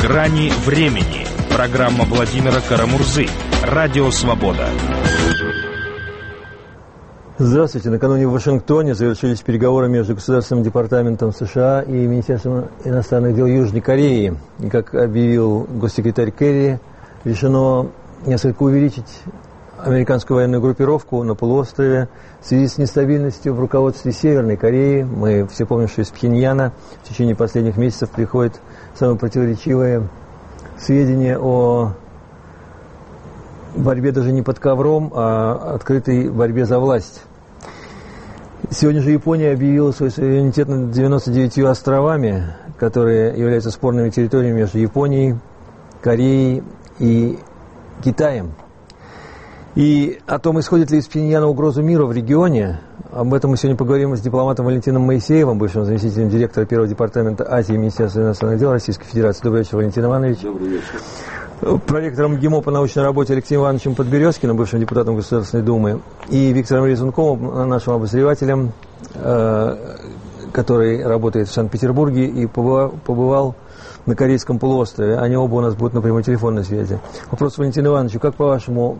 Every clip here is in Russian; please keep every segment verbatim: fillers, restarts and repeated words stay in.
«Грани времени». Программа Владимира Карамурзы. Радио «Свобода». Здравствуйте. Накануне в Вашингтоне завершились переговоры между Государственным департаментом США и Министерством иностранных дел Южной Кореи. И, как объявил госсекретарь Керри, решено несколько увеличить американскую военную группировку на полуострове в связи с нестабильностью в руководстве Северной Кореи. Мы все помним, что из Пхеньяна в течение последних месяцев приходят самые противоречивые сведения о борьбе даже не под ковром, а открытой борьбе за власть. Сегодня же Япония объявила свой суверенитет над девяноста девятью островами, которые являются спорными территориями между Японией, Кореей и Китаем. И о том, исходит ли из Пхеньяна угрозу миру в регионе, об этом мы сегодня поговорим с дипломатом Валентином Моисеевым, бывшим заместителем директора Первого департамента Азии Министерства иностранных дел Российской Федерации. Добрый вечер, Валентин Иванович. Добрый вечер. Проректором ГИМО по научной работе Алексеем Ивановичем Подберезкиным, бывшим депутатом Государственной Думы, и Виктором Резунковым, нашим обозревателем, который работает в Санкт-Петербурге и побывал на Корейском полуострове. Они оба у нас будут на прямой телефонной связи. Вопрос Валентину Ивановичу. Как, по-вашему,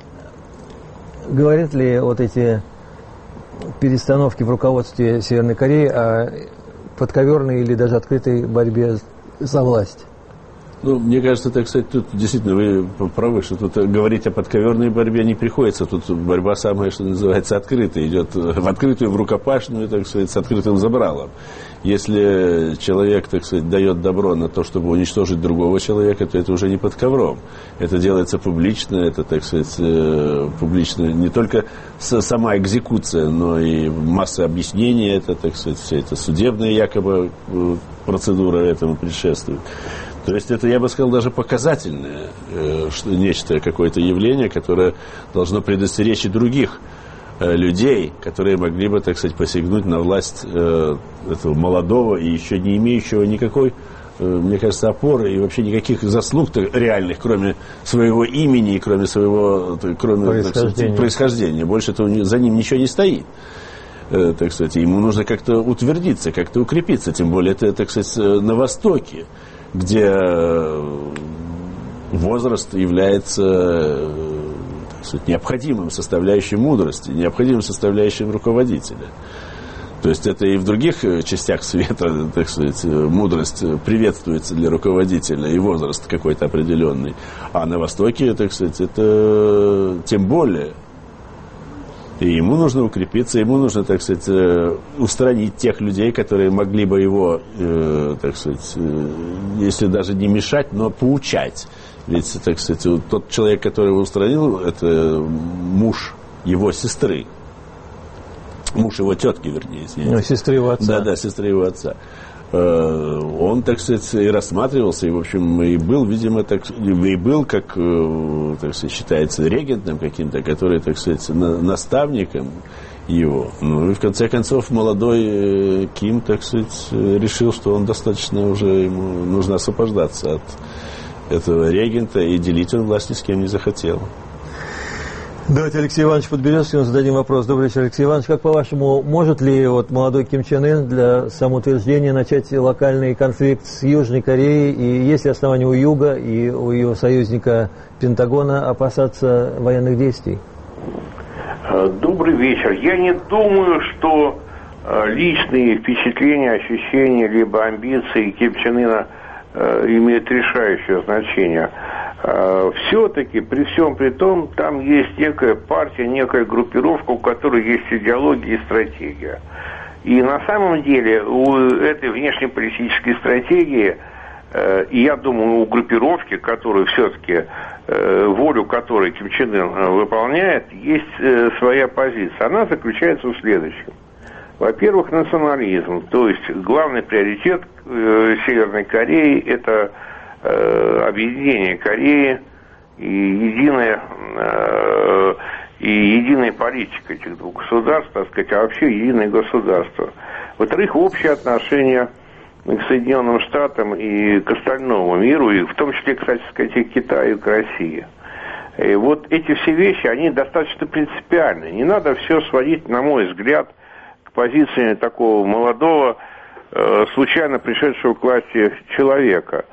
говорят ли вот эти перестановки в руководстве Северной Кореи о подковерной или даже открытой борьбе за власть? Ну, мне кажется, так сказать, тут действительно вы правы, что тут говорить о подковерной борьбе не приходится. Тут борьба самая, что называется, открытая. Идет в открытую, в рукопашную, так сказать, с открытым забралом. Если человек, так сказать, дает добро на то, чтобы уничтожить другого человека, то это уже не под ковром. Это делается публично, это, так сказать, публично не только сама экзекуция, но и масса объяснений, это, так сказать, вся эта судебная якобы процедура этому предшествует. То есть это, я бы сказал, даже показательное, что нечто, какое-то явление, которое должно предостеречь и других людей, которые могли бы, так сказать, посягнуть на власть этого молодого и еще не имеющего никакой, мне кажется, опоры и вообще никаких заслуг реальных, кроме своего имени и кроме своего кроме, происхождения. Так сказать, происхождения. Больше этого за ним ничего не стоит. Так сказать, ему нужно как-то утвердиться, как-то укрепиться, тем более это, так сказать, на Востоке, где возраст является, так сказать, необходимым составляющим мудрости, необходимым составляющим руководителя. То есть это и в других частях света, так сказать, мудрость приветствуется для руководителя и возраст какой-то определенный. А на Востоке, так сказать, это тем более. И ему нужно укрепиться, ему нужно, так сказать, устранить тех людей, которые могли бы его, э, так сказать, э, если даже не мешать, но поучать. Ведь, так сказать, тот человек, который его устранил, это муж его сестры. Муж его тетки, вернее. Ну, сестры его отца. Да, да, сестры его отца. Он, так сказать, и рассматривался, и, в общем, и был, видимо, так, и был, как, так сказать, считается, регентом каким-то, который, так сказать, на, наставником его. Ну, и, в конце концов, молодой Ким, так сказать, решил, что он достаточно уже, ему нужно освобождаться от этого регента, и делить он власть ни с кем не захотел. Давайте Алексею Ивановичу Подберезкину зададим вопрос. Добрый вечер, Алексей Иванович. Как, по-вашему, может ли вот молодой Ким Чен Ын для самоутверждения начать локальный конфликт с Южной Кореей? И есть ли основания у Юга и у ее союзника Пентагона опасаться военных действий? Добрый вечер. Я не думаю, что личные впечатления, ощущения, либо амбиции Ким Чен Ына имеют решающее значение. Все-таки, при всем при том, там есть некая партия, некая группировка, у которой есть идеология и стратегия. И на самом деле у этой внешнеполитической стратегии, и я думаю, у группировки, которую все-таки, волю которой Ким Чен Ын выполняет, есть своя позиция. Она заключается в следующем. Во-первых, национализм, то есть главный приоритет Северной Кореи – это объединение Кореи и единая, э, и единая политика этих двух государств, так сказать, а вообще единое государство. Во-вторых, общее отношение к Соединенным Штатам и к остальному миру, и в том числе, кстати сказать, и к Китаю, и к России. И вот эти все вещи, они достаточно принципиальны. Не надо все сводить, на мой взгляд, к позиции такого молодого, э, случайно пришедшего к власти человека.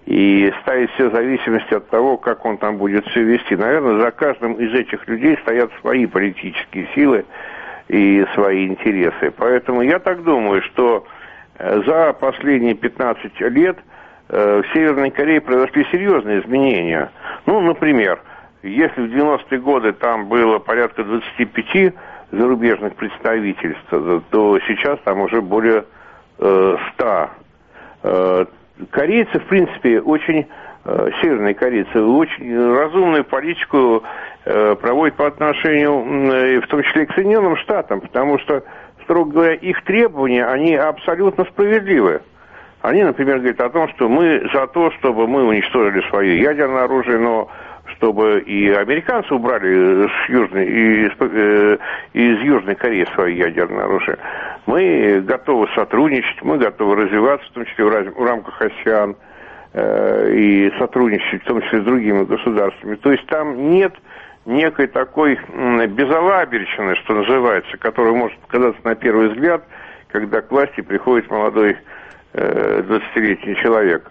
и ставить все в зависимости от того, как он там будет все вести. Наверное, за каждым из этих людей стоят свои политические силы и свои интересы. Поэтому я так думаю, что за последние пятнадцать лет в Северной Корее произошли серьезные изменения. Ну, например, если в девяностые годы там было порядка двадцать пять зарубежных представительств, то сейчас там уже более э, ста. Э, корейцы, в принципе, очень, э, северные корейцы, очень разумную политику э, проводят по отношению, э, в том числе и к Соединенным Штатам, потому что, строго говоря, их требования, они абсолютно справедливы. Они, например, говорят о том, что мы за то, чтобы мы уничтожили свое ядерное оружие, но чтобы и американцы убрали с Южной, из, э, из Южной Кореи свое ядерное оружие. Мы готовы сотрудничать, мы готовы развиваться, в том числе в, раз, в рамках АСЕАН, э, и сотрудничать, в том числе с другими государствами. То есть там нет некой такой безалаберщины, что называется, которая может показаться на первый взгляд, когда к власти приходит молодой э, двадцатилетний человек.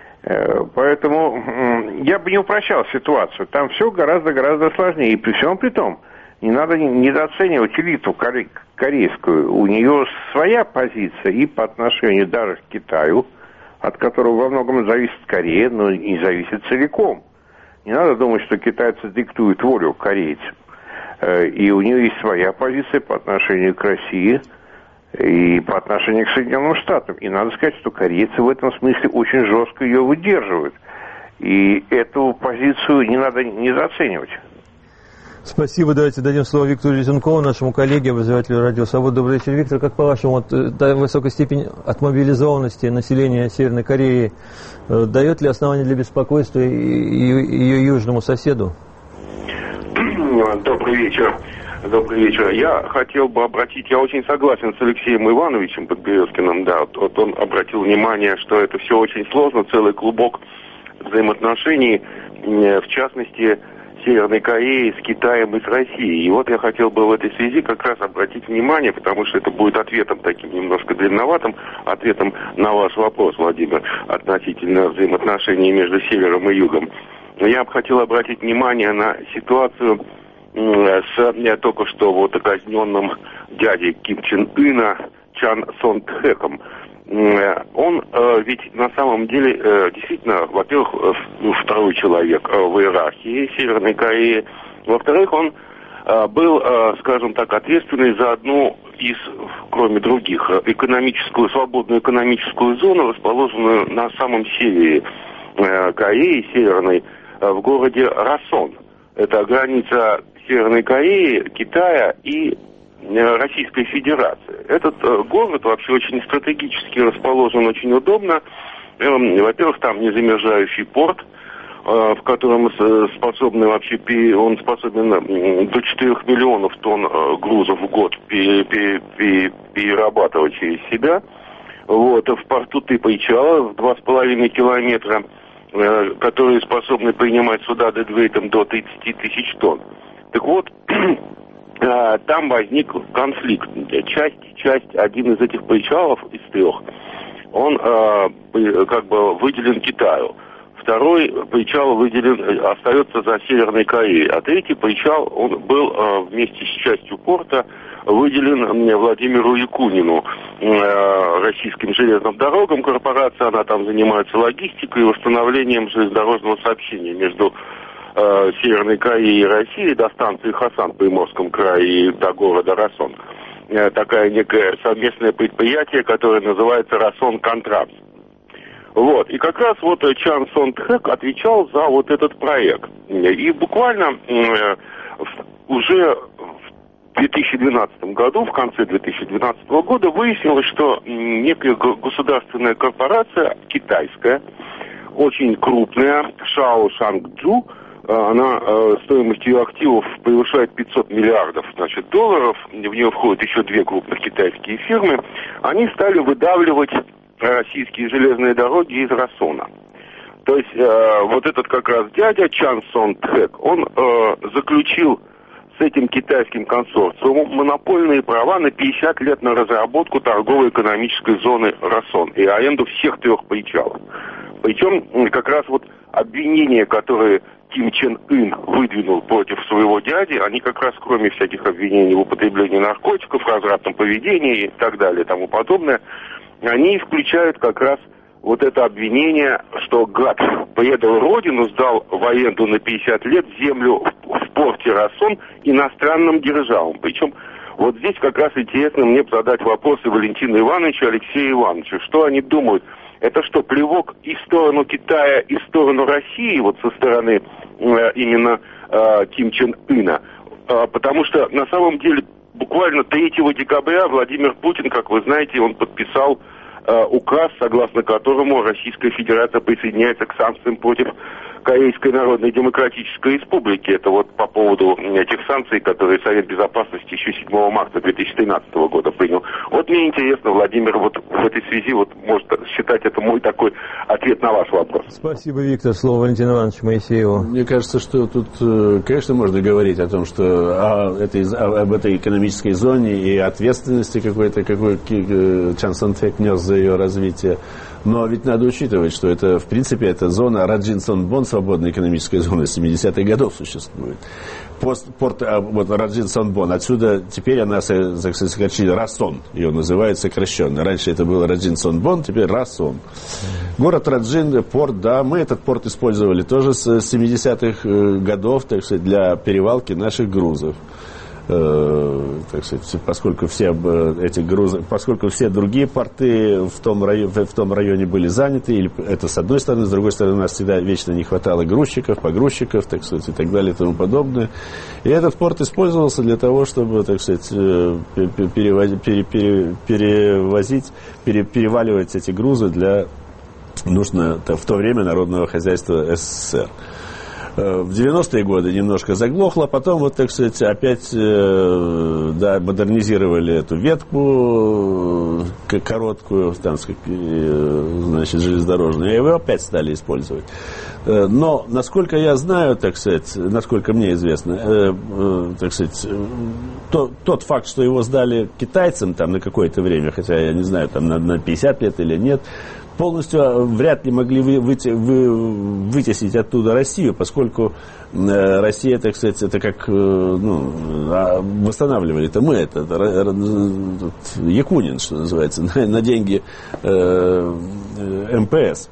Поэтому я бы не упрощал ситуацию. Там все гораздо-гораздо сложнее. И при всем при том, не надо недооценивать элиту корейскую. У нее своя позиция и по отношению даже к Китаю, от которого во многом зависит Корея, но не зависит целиком. Не надо думать, что китайцы диктуют волю корейцам. И у нее есть своя позиция по отношению к России и по отношению к Соединенным Штатам. И надо сказать, что корейцы в этом смысле очень жестко ее выдерживают. И эту позицию не надо недооценивать. Спасибо. Давайте дадим слово Виктору Лизюнкову, нашему коллеге, обозревателю Радио Свобода. Добрый вечер, Виктор. Как по-вашему, вот, та высокая степень отмобилизованности населения Северной Кореи э, дает ли основание для беспокойства и, и, ее южному соседу? Добрый вечер. Добрый вечер. Я хотел бы обратить, я очень согласен с Алексеем Ивановичем Подберезкиным, да, вот, вот он обратил внимание, что это все очень сложно, целый клубок взаимоотношений, в частности, Северной Кореи с Китаем и с Россией. И вот я хотел бы в этой связи как раз обратить внимание, потому что это будет ответом таким немножко длинноватым, ответом на ваш вопрос, Владимир, относительно взаимоотношений между Севером и Югом. Я бы хотел обратить внимание на ситуацию с я, только что вот казненным дядей Ким Чен Ына Чан Сон Тхэком. Он э, ведь на самом деле э, действительно, во-первых, э, второй человек э, в иерархии Северной Кореи. Во-вторых, он э, был, э, скажем так, ответственный за одну из, кроме других, экономическую, свободную экономическую зону, расположенную на самом севере э, Кореи, северной, э, в городе Расон. Это граница Северной Кореи, Китая и Российской Федерации. Этот э, город вообще очень стратегически расположен, очень удобно. Э, во-первых, там незамерзающий порт, э, в котором э, способны вообще, он способен э, до четырёх миллионов тонн э, грузов в год пере, пере, пере, перерабатывать через себя. Вот, в порту Тыпайчала в два с половиной километра, э, которые способны принимать суда дедвейтом до тридцати тысяч тонн. Так вот, там возник конфликт. Часть, часть, один из этих причалов из трех, он э, как бы выделен Китаю. Второй причал выделен, остается за Северной Кореей. А третий причал, он был э, вместе с частью порта выделен э, Владимиру Якунину, э, российским железным дорогам. Корпорация, она там занимается логистикой и восстановлением железнодорожного сообщения между Северной Кореи и России до станции Хасан в Приморском крае и до города Расон. Такая некое совместное предприятие, которое называется Расон Контрабс. Вот. И как раз вот Чан Сон Тхэк отвечал за вот этот проект. И буквально э, уже в две тысячи двенадцатом году, в конце две тысячи двенадцатого года, выяснилось, что некая государственная корпорация, китайская, очень крупная, Шао Шангджу, она э, стоимость ее активов превышает пятьсот миллиардов, значит, долларов, в нее входят еще две крупных китайские фирмы, они стали выдавливать российские железные дороги из Рассона. То есть э, вот этот как раз дядя Чан Сон Тхэк, он э, заключил с этим китайским консорциумом монопольные права на пятьдесят лет на разработку торгово-экономической зоны Рассон и аренду всех трех причалов. Причем как раз вот обвинения, которые Ким Чен Ын выдвинул против своего дяди, они как раз, кроме всяких обвинений в употреблении наркотиков, развратном поведении и так далее и тому подобное, они включают как раз вот это обвинение, что гад предал родину, сдал в аренду на пятьдесят лет землю в порте Расон иностранным державам. Причем вот здесь как раз интересно мне задать вопросы Валентину Ивановичу и Алексею Ивановичу. Что они думают? Это что, плевок и в сторону Китая, и в сторону России, вот со стороны э, именно э, Ким Чен Ына? Э, потому что на самом деле буквально третьего декабря Владимир Путин, как вы знаете, он подписал э, указ, согласно которому Российская Федерация присоединяется к санкциям против Корейской Народной Демократической Республики. Это вот по поводу этих санкций, которые Совет Безопасности еще седьмого марта две тысячи тринадцатого года принял. Вот мне интересно, Владимир, вот в этой связи, вот может считать это мой такой ответ на ваш вопрос. Спасибо, Виктор. Слово Валентину Ивановичу Моисееву. Мне кажется, что тут, конечно, можно говорить о том, что о этой, об этой экономической зоне и ответственности какой-то, какой Чан Сон Тек нес за ее развитие. Но ведь надо учитывать, что это, в принципе, эта зона Раджин-Сон-Бон, свободная экономическая зона, с семидесятых годов существует. Пост, порт вот, Раджин-Сон-Бон, отсюда теперь она сокращили Расон, ее называют сокращенно. Раньше это было Раджин-Сон-Бон, теперь Расон. Город Раджин, порт, да, мы этот порт использовали тоже с семидесятых годов, так сказать, для перевалки наших грузов. Так сказать, поскольку все эти грузы, поскольку все другие порты в том районе, в том районе были заняты, или это с одной стороны, с другой стороны, у нас всегда вечно не хватало грузчиков, погрузчиков, так сказать, и так далее и тому подобное. И этот порт использовался для того, чтобы, так сказать, перевозить, пере, пере, перевозить пере, переваливать эти грузы для нужд в то время народного хозяйства СССР. В девяностые годы немножко заглохло, потом, вот, так сказать, опять э, да, модернизировали эту ветку э, короткую, там, э, значит, железнодорожную, и его опять стали использовать. Э, но, насколько я знаю, так сказать, насколько мне известно, э, э, так сказать, э, то, тот факт, что его сдали китайцам там на какое-то время, хотя я не знаю, там на, на пятьдесят лет или нет, полностью вряд ли могли вы, вы, вы, вытеснить оттуда Россию, поскольку э, Россия, так сказать, это как э, ну, восстанавливали это мы, это, это Якунин, что называется, на, на деньги э, эм пэ эс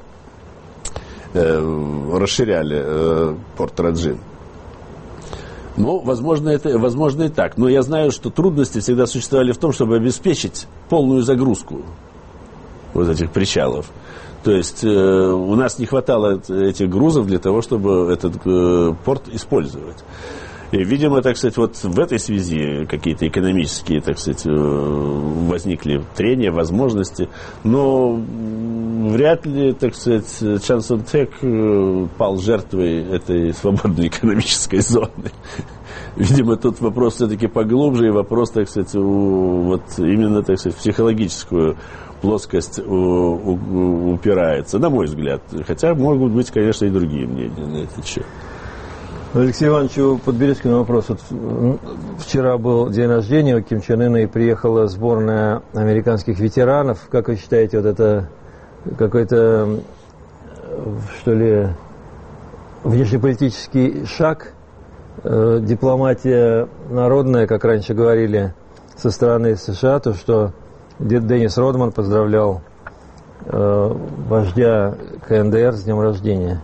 э, расширяли э, порт Раджин. Ну, возможно, это, возможно и так. Но я знаю, что трудности всегда существовали в том, чтобы обеспечить полную загрузку вот этих причалов. То есть э, у нас не хватало этих грузов для того, чтобы этот э, порт использовать. И, видимо, так сказать, вот в этой связи какие-то экономические, так сказать, э, возникли трения, возможности. Но вряд ли, так сказать, Чан Сон Тек э, пал жертвой этой свободной экономической зоны. Видимо, тут вопрос все-таки поглубже, и вопрос, так сказать, у, вот именно, так сказать, в психологическую плоскость у, у, упирается, на мой взгляд. Хотя могут быть, конечно, и другие мнения на этот счет. Алексей Иванович, Подберезкин вопрос. Вот вчера был день рождения у Ким Чен Ына, и приехала сборная американских ветеранов. Как вы считаете, вот это какой-то, что ли, внешнеполитический шаг, э, дипломатия народная, как раньше говорили, со стороны США, то, что дед Деннис Родман поздравлял э, вождя ка эн дэ эр с днем рождения?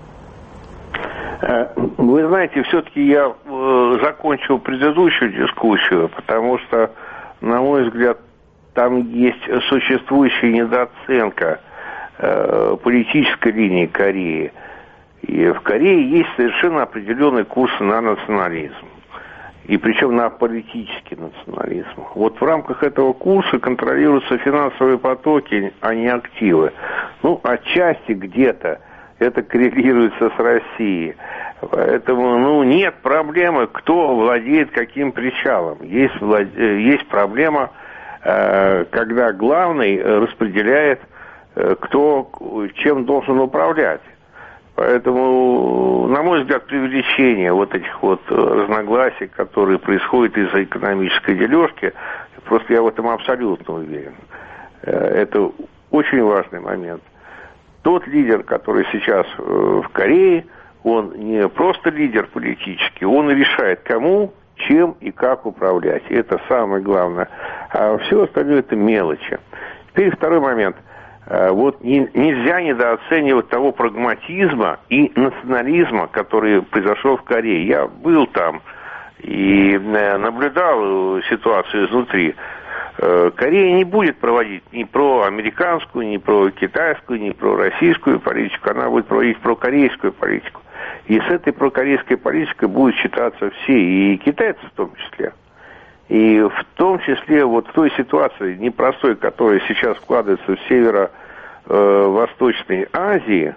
Вы знаете, все-таки я э, закончил предыдущую дискуссию, потому что, на мой взгляд, там есть существующая недооценка э, политической линии Кореи. И в Корее есть совершенно определенный курс на национализм. И причем на политический национализм. Вот в рамках этого курса контролируются финансовые потоки, а не активы. Ну, отчасти где-то это коррелируется с Россией. Поэтому, ну, нет проблемы, кто владеет каким причалом. Есть, влад... есть проблема, э, когда главный распределяет, э, кто чем должен управлять. Поэтому, на мой взгляд, преувеличение вот этих вот разногласий, которые происходят из-за экономической дележки, просто я в этом абсолютно уверен. Это очень важный момент. тот лидер, который сейчас в Корее, он не просто лидер политический, он решает, кому, чем и как управлять. И это самое главное. А все остальное это мелочи. Теперь второй момент. Вот не, нельзя недооценивать того прагматизма и национализма, который произошел в Корее. Я был там и наблюдал ситуацию изнутри. Корея не будет проводить ни проамериканскую, ни прокитайскую, ни пророссийскую политику. Она будет проводить прокорейскую политику. И с этой прокорейской политикой будут считаться все, и китайцы в том числе. И в том числе вот в той ситуации непростой, которая сейчас складывается в Северо-Восточной Азии,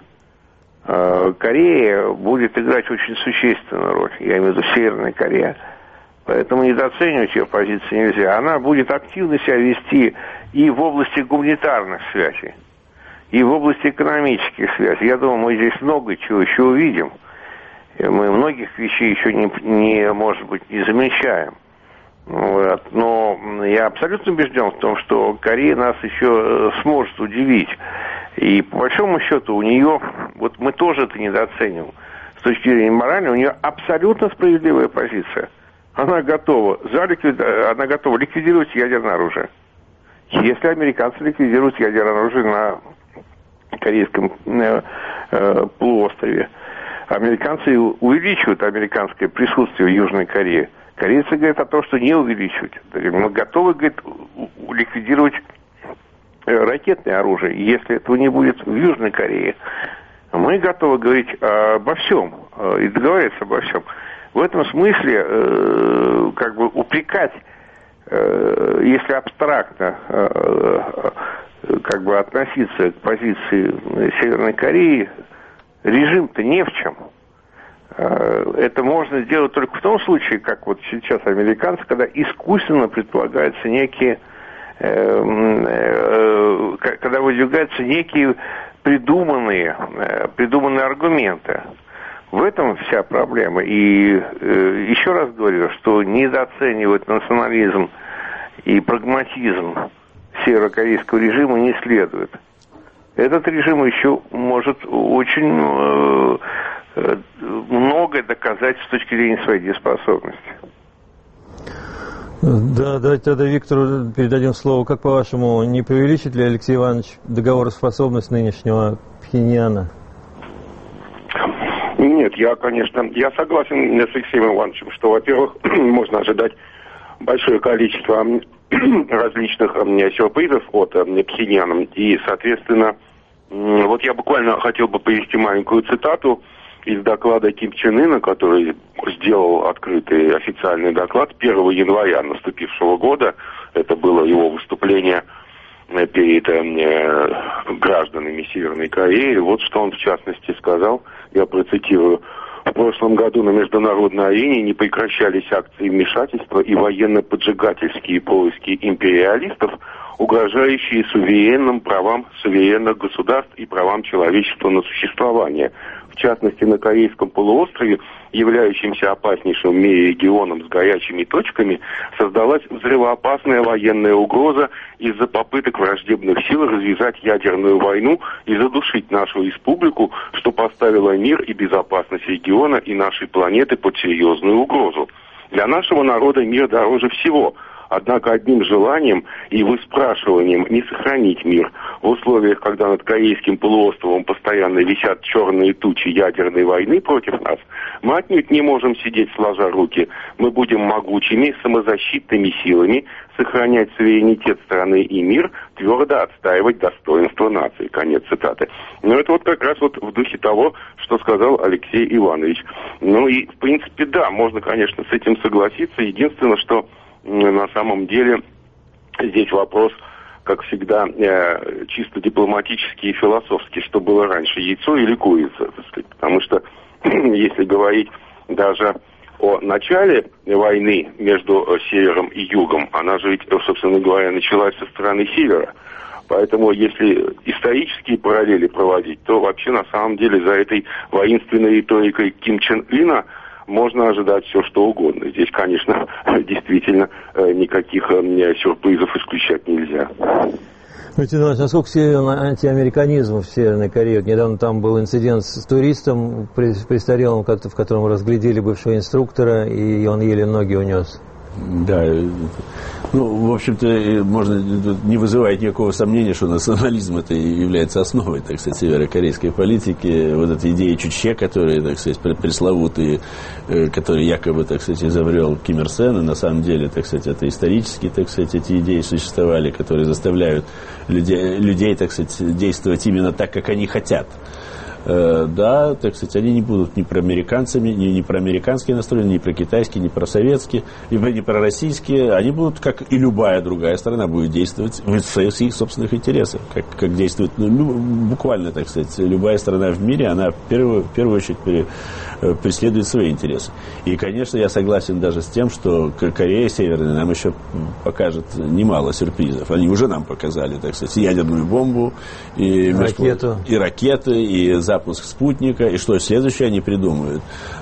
Корея будет играть очень существенную роль. Я имею в виду Северная Корея. Поэтому недооценивать ее позиции нельзя. Она будет активно себя вести и в области гуманитарных связей, и в области экономических связей. Я думаю, мы здесь много чего еще увидим. Мы многих вещей еще не, не может быть, не замечаем. Вот. Но я абсолютно убежден в том, что Корея нас еще сможет удивить. И по большому счету у нее, вот мы тоже это недооцениваем, с точки зрения морали, у нее абсолютно справедливая позиция. Она готова, за ликвид... она готова ликвидировать ядерное оружие. Если американцы ликвидируют ядерное оружие на Корейском э, э, полуострове, американцы увеличивают американское присутствие в Южной Корее. Корейцы говорят о том, что не увеличивать. Мы готовы, говорит, ликвидировать ракетное оружие, если этого не будет в Южной Корее. Мы готовы говорить обо всем и договариваться обо всем. В этом смысле, э, как бы упрекать, э, если абстрактно э, как бы относиться к позиции Северной Кореи, режим-то не в чем. Э, это можно сделать только в том случае, как вот сейчас американцы, когда искусственно предполагаются некие, э, э, когда выдвигаются некие придуманные, э, придуманные аргументы. В этом вся проблема. И э, еще раз говорю, что недооценивать национализм и прагматизм северокорейского режима не следует. Этот режим еще может очень э, э, многое доказать с точки зрения своей дееспособности. Да, давайте тогда Виктору передадим слово. Как по-вашему, не преувеличит ли Алексей Иванович договороспособность нынешнего Пхеньяна? Нет, я, конечно, я согласен с Алексеем Ивановичем, что, во-первых, можно ожидать большое количество различных сюрпризов от Пхеньяна. И, соответственно, вот я буквально хотел бы привести маленькую цитату из доклада Ким Чен Ына, который сделал открытый официальный доклад первого января наступившего года. Это было его выступление перед э, гражданами Северной Кореи. Вот что он в частности сказал, я процитирую. В прошлом году на международной арене не прекращались акции вмешательства и военно-поджигательские поиски империалистов, угрожающие суверенным правам суверенных государств и правам человечества на существование. В частности, на Корейском полуострове, являющемся опаснейшим в мире регионом с горячими точками, создалась взрывоопасная военная угроза из-за попыток враждебных сил развязать ядерную войну и задушить нашу республику, что поставило мир и безопасность региона и нашей планеты под серьезную угрозу. Для нашего народа мир дороже всего. Однако одним желанием и выспрашиванием не сохранить мир в условиях, когда над Корейским полуостровом постоянно висят черные тучи ядерной войны против нас, мы отнюдь не можем сидеть сложа руки. Мы будем могучими, самозащитными силами сохранять суверенитет страны и мир, твердо отстаивать достоинство нации. Конец цитаты. Но это вот как раз вот в духе того, что сказал Алексей Иванович. Ну и, в принципе, да, можно, конечно, с этим согласиться. Единственное, что на самом деле здесь вопрос, как всегда, э, чисто дипломатический и философский, что было раньше, яйцо или курица, так сказать. Потому что, если говорить даже о начале войны между севером и югом, она же ведь, собственно говоря, началась со стороны севера. Поэтому, если исторические параллели проводить, то вообще на самом деле за этой воинственной риторикой Ким Чен Ына можно ожидать все, что угодно. Здесь, конечно, действительно никаких сюрпризов исключать нельзя. Насколько силен антиамериканизм в Северной Корее? Недавно там был инцидент с туристом престарелым, в котором разглядели бывшего инструктора, и он еле ноги унес. Да, ну, в общем-то, можно, не вызывает никакого сомнения, что национализм это является основой, так сказать, северокорейской политики. Вот эта идея Чучхе, которые, так сказать, пресловутые, которые якобы, так сказать, изобрел Ким Ир Сен, и на самом деле, так сказать, это исторически, так сказать, эти идеи существовали, которые заставляют людей, людей, так сказать, действовать именно так, как они хотят. Да, так сказать, они не будут ни проамериканцами, ни, ни проамериканские настроены, ни прокитайские, ни просоветские, ни, ни пророссийские. Они будут, как и любая другая страна, будет действовать в своих, их собственных интересах. Как, как действует, ну, буквально, так сказать, любая страна в мире, она в первую, в первую очередь при, преследует свои интересы. И, конечно, я согласен даже с тем, что Корея Северная нам еще покажет немало сюрпризов. Они уже нам показали, так сказать, ядерную бомбу, и ракету, и, ракеты, и запуск спутника, и что следующее они придумают.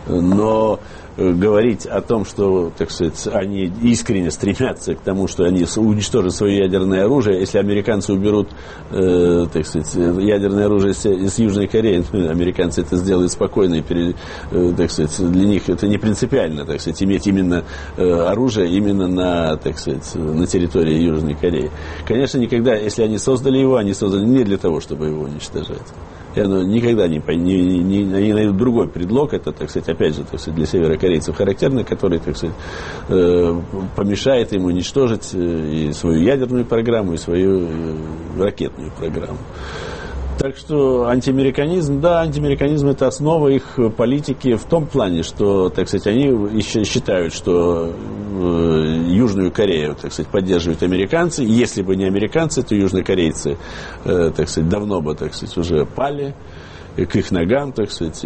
Но говорить о том, что, так сказать, они искренне стремятся к тому, что они уничтожат свое ядерное оружие, если американцы уберут, э, так сказать, ядерное оружие из, из Южной Кореи, американцы это сделают спокойно, и, пере, э, так сказать, для них это не принципиально, так сказать, иметь именно э, оружие именно на, так сказать, на территории Южной Кореи. Конечно, никогда, если они создали его, они создали не для того, чтобы его уничтожать. И оно никогда не, не, не, не найдут другой предлог, это, так сказать, опять же, так сказать, для северокорейцев характерно, который, так сказать, э, помешает им уничтожить и свою ядерную программу, и свою э, ракетную программу. Так что антиамериканизм, да, антиамериканизм это основа их политики в том плане, что, так сказать, они еще считают, что э, Южную Корею, так сказать, поддерживают американцы. Если бы не американцы, то южнокорейцы, э, так сказать, давно бы, так сказать, уже пали к их ногам, так сказать,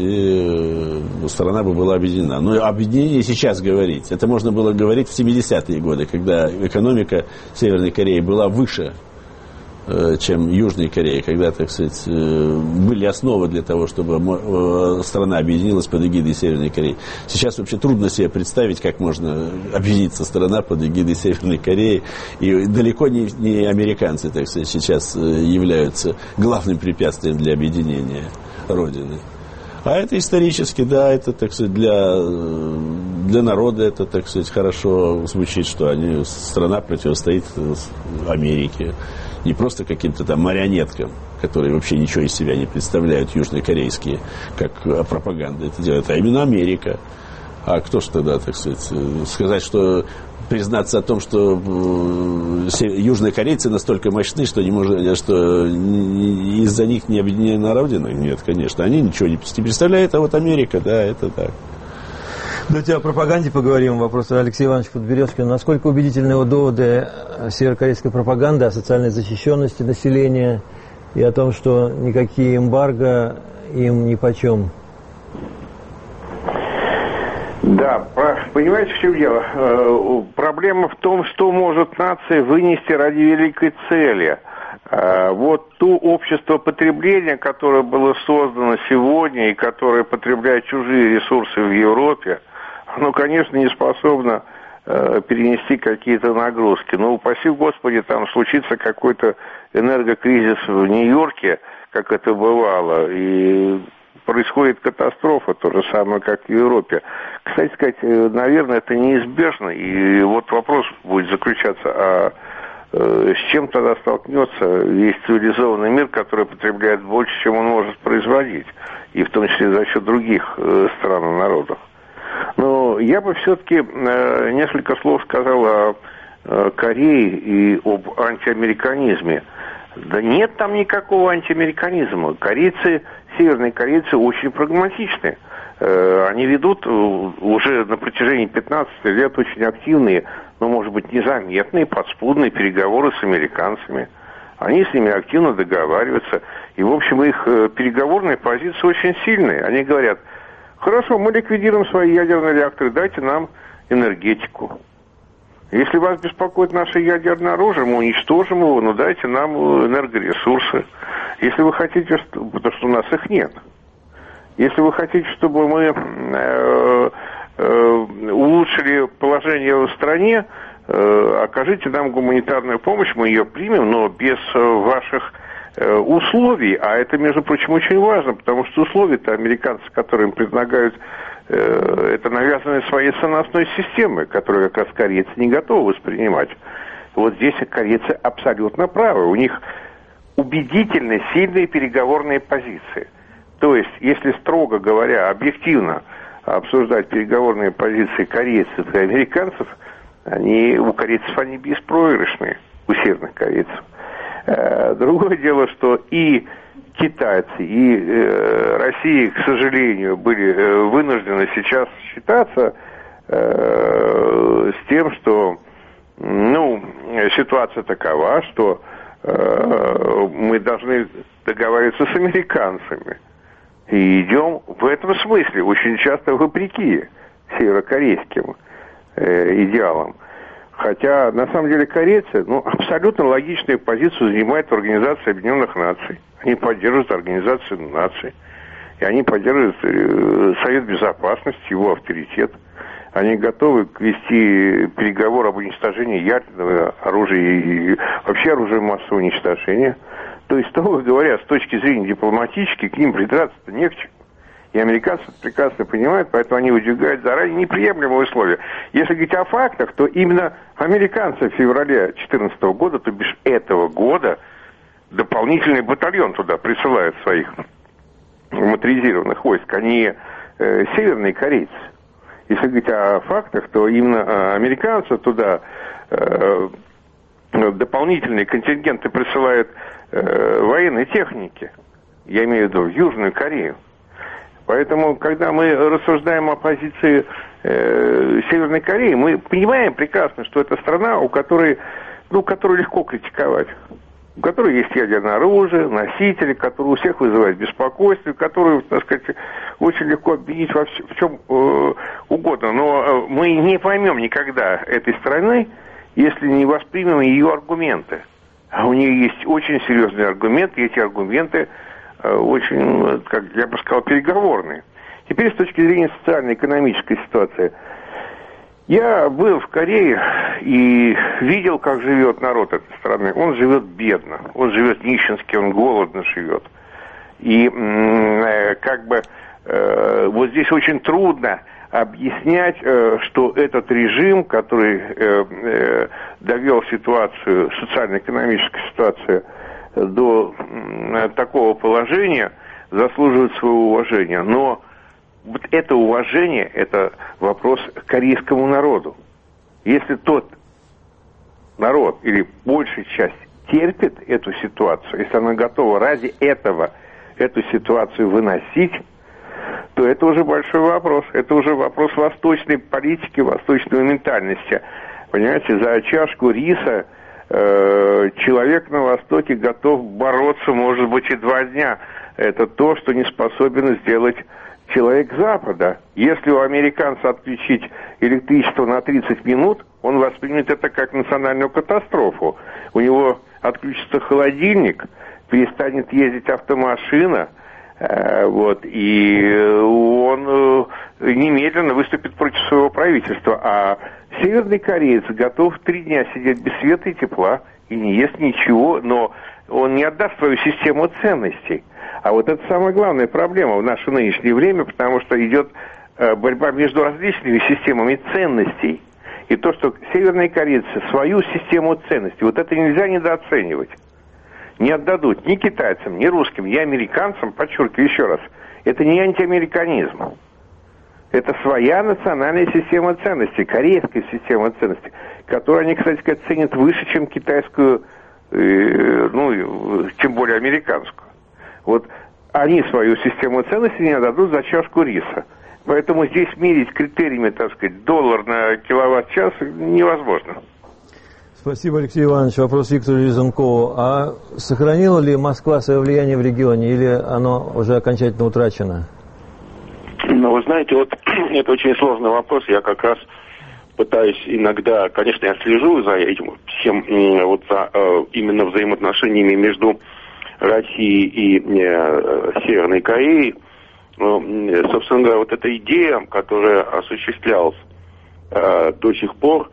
и э, страна бы была объединена. Но объединение сейчас говорить, это можно было говорить в семидесятые годы, когда экономика Северной Кореи была выше, чем Южной Кореи, когда, так сказать, были основы для того, чтобы страна объединилась под эгидой Северной Кореи. Сейчас вообще трудно себе представить, как можно объединиться страна под эгидой Северной Кореи. И далеко не, не американцы, так сказать, сейчас являются главным препятствием для объединения Родины. А это исторически, да, это, так сказать, для, для народа это, так сказать, хорошо звучит, что они, страна противостоит Америке. Не просто каким-то там марионеткам, которые вообще ничего из себя не представляют, южнокорейские, как пропаганда это делает, а именно Америка. А кто ж тогда, так сказать, сказать, что признаться о том, что южные корейцы настолько мощны, что, не может, что из-за них не объединена Родина? Нет, конечно, они ничего не представляют, а вот Америка, да, это так. Давайте о пропаганде поговорим. Вопрос Алексея Ивановича Подберезкина. Насколько убедительны доводы северокорейской пропаганды о социальной защищенности населения и о том, что никакие эмбарго им нипочем? Да, понимаете, в чем дело? Проблема в том, что может нация вынести ради великой цели. Вот то общество потребления, которое было создано сегодня и которое потребляет чужие ресурсы в Европе, оно, конечно, не способно э, перенести какие-то нагрузки. Но, упаси Господи, там случится какой-то энергокризис в Нью-Йорке, как это бывало, и происходит катастрофа, то же самое, как в Европе. Кстати сказать, наверное, это неизбежно, и вот вопрос будет заключаться, а э, с чем тогда столкнется весь цивилизованный мир, который потребляет больше, чем он может производить, и в том числе за счет других э, стран и народов. Но я бы все-таки э, несколько слов сказал о э, Корее и об антиамериканизме. Да нет там никакого антиамериканизма. Корейцы, северные корейцы очень прагматичны. Э, они ведут уже на протяжении пятнадцати лет очень активные, но, может быть, незаметные, подспудные переговоры с американцами. Они с ними активно договариваются. И, в общем, их переговорная позиция очень сильная. Они говорят: хорошо, мы ликвидируем свои ядерные реакторы, дайте нам энергетику. Если вас беспокоит наше ядерное оружие, мы уничтожим его, но дайте нам энергоресурсы. Если вы хотите, потому что у нас их нет. Если вы хотите, чтобы мы э, э, улучшили положение в стране, окажите нам гуманитарную помощь, мы ее примем, но без ваших условий, а это, между прочим, очень важно, потому что условия-то американцы, которые им предлагают, это навязанные своей ценностной системой, которую как раз корейцы не готовы воспринимать. Вот здесь корейцы абсолютно правы, у них убедительно сильные переговорные позиции. То есть, если строго говоря, объективно обсуждать переговорные позиции корейцев и американцев, они, у корейцев они беспроигрышные, у северных корейцев. Другое дело, что и китайцы, и э, Россия, к сожалению, были э, вынуждены сейчас считаться э, с тем, что ну, ситуация такова, что э, мы должны договариваться с американцами. И идем в этом смысле, очень часто вопреки северокорейским э, идеалам. Хотя, на самом деле, корейцы, ну, абсолютно логичную позицию занимает Организация Объединенных Наций. Они поддерживают Организацию Наций. И они поддерживают э, Совет Безопасности, его авторитет. Они готовы вести переговоры об уничтожении ядерного оружия и вообще оружия массового уничтожения. То есть, строго говоря, с точки зрения дипломатической, к ним придраться-то не к чему. И американцы это прекрасно понимают, поэтому они выдвигают заранее неприемлемые условия. Если говорить о фактах, то именно американцы в феврале две тысячи четырнадцатого года, то бишь этого года, дополнительный батальон туда присылают своих моторизированных войск, а не э, северные корейцы. Если говорить о фактах, то именно американцы туда э, дополнительные контингенты присылают э, военной техники. Я имею в виду в Южную Корею. Поэтому, когда мы рассуждаем о позиции э, Северной Кореи, мы понимаем прекрасно, что это страна, у которой, ну, которую легко критиковать. У которой есть ядерное оружие, носители, которые у всех вызывают беспокойство, которую, так сказать, очень легко обвинить во в чем э, угодно. Но мы не поймем никогда этой страны, если не воспримем ее аргументы. А у нее есть очень серьезные аргументы, и эти аргументы э, очень, как я бы сказал, переговорные. Теперь с точки зрения социально-экономической ситуации. Я был в Корее и видел, как живет народ этой страны. Он живет бедно, он живет нищенски, он голодно живет. И э, как бы э, вот здесь очень трудно объяснять, э, что этот режим, который э, э, довел ситуацию, социально-экономическую ситуацию до э, такого положения, заслуживает своего уважения. Но вот это уважение, это вопрос к корейскому народу. Если тот народ или большая часть терпит эту ситуацию, если она готова ради этого эту ситуацию выносить, то это уже большой вопрос. Это уже вопрос восточной политики, восточной ментальности. Понимаете, за чашку риса э, человек на Востоке готов бороться, может быть, и два дня. Это то, что не способен сделать человек Запада. Если у американца отключить электричество на тридцать минут, он воспримет это как национальную катастрофу. У него отключится холодильник, перестанет ездить автомашина, э, вот, и он э, немедленно выступит против своего правительства. А северный кореец готов три дня сидеть без света и тепла и не ест ничего, но он не отдаст свою систему ценностей. А вот это самая главная проблема в наше нынешнее время, потому что идет э, борьба между различными системами ценностей. И то, что северные корейцы свою систему ценностей, вот это нельзя недооценивать. Не отдадут ни китайцам, ни русским, ни американцам, подчеркиваю еще раз, это не антиамериканизм. Это своя национальная система ценностей, корейская система ценностей, которую они, кстати сказать, ценят выше, чем китайскую, э, ну, тем более американскую. Вот они свою систему ценностей не отдадут за чашку риса. Поэтому здесь мерить критериями, так сказать, доллар на киловатт-час невозможно. Спасибо, Алексей Иванович. Вопрос Виктору Резункову. А сохранила ли Москва свое влияние в регионе или оно уже окончательно утрачено? Ну, вы знаете, вот это очень сложный вопрос. Я как раз пытаюсь иногда, конечно, я слежу за этим всем, вот за именно взаимоотношениями между России и э, Северной Кореи. Э, собственно говоря, вот эта идея, которая осуществлялась э, до сих пор,